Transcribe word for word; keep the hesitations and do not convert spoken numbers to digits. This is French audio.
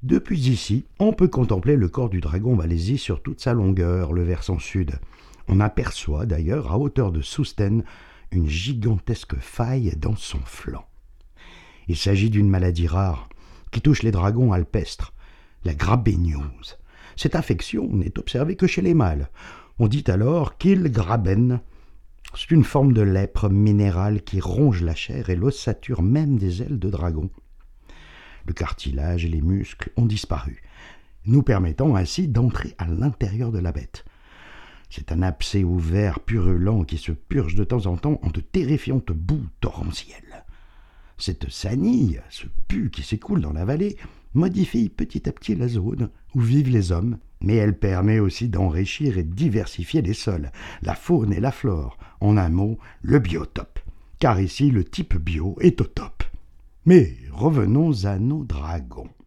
Depuis ici, on peut contempler le corps du dragon malaisy sur toute sa longueur, le versant sud. On aperçoit d'ailleurs, à hauteur de Soesten, une gigantesque faille dans son flanc. Il s'agit d'une maladie rare qui touche les dragons alpestres, la grabéniose. Cette infection n'est observée que chez les mâles. On dit alors qu'il graben. C'est une forme de lèpre minérale qui ronge la chair et l'ossature même des ailes de dragon. Le cartilage et les muscles ont disparu, nous permettant ainsi d'entrer à l'intérieur de la bête. C'est un abcès ouvert purulent qui se purge de temps en temps en de terrifiantes boues torrentielles. Cette sanille, ce pu qui s'écoule dans la vallée, modifie petit à petit la zone où vivent les hommes, mais elle permet aussi d'enrichir et de diversifier les sols, la faune et la flore, en un mot, le biotope, car ici le type bio est au top. Mais revenons à nos dragons.